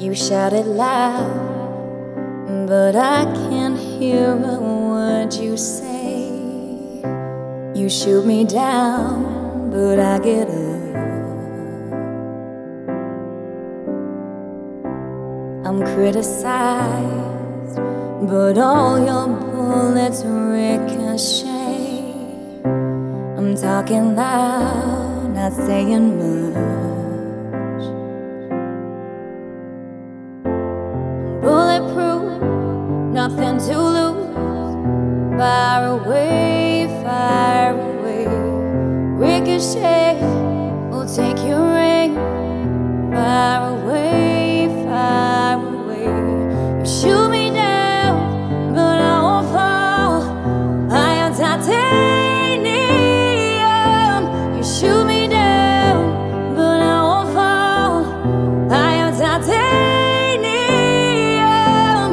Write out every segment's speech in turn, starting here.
You shouted loud, but I can't hear a word you say. You shoot me down, but I get up. I'm criticized, but all your bullets ricochet. I'm talking loud, not saying much. Bulletproof, nothing to lose. Fire away, fire away. Ricochet will take your aim. Fire away, fire away. You shoot me down, but I won't fall. I am titanium. You shoot me down, but I won't fall. I am titanium.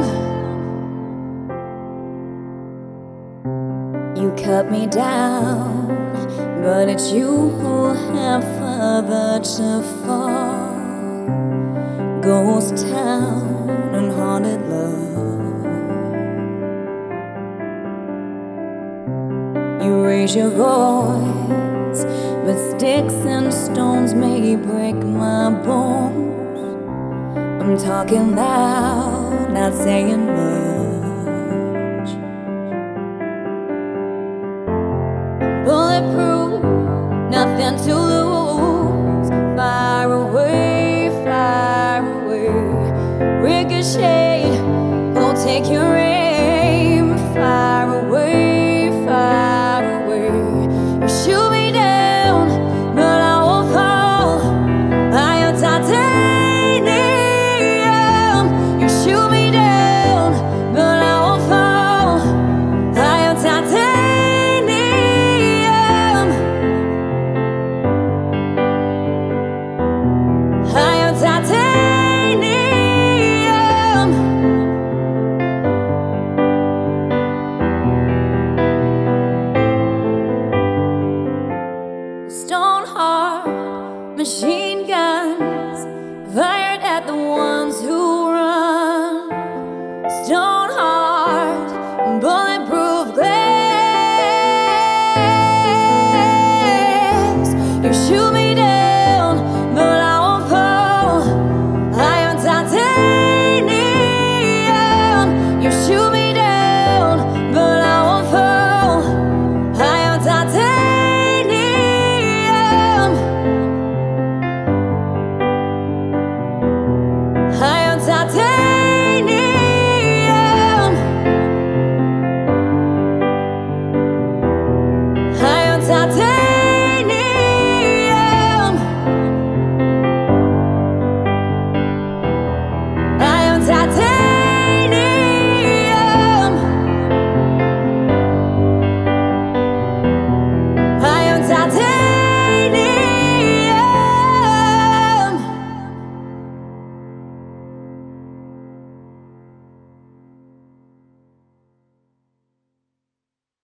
You cut me down, but it's you who have further to fall. Ghost town and haunted love. You raise your voice, but sticks and stones may break my bones. I'm talking loud, not saying much. Bulletproof, nothing to lose. Fire away, fire away. Ricochet will take your aim. Fire away, fire away. You shoot me down, but I won't fall. I am titanium. You shoot me down, but I won't fall. I am titanium. I am titanium. Stone heart, machine gun.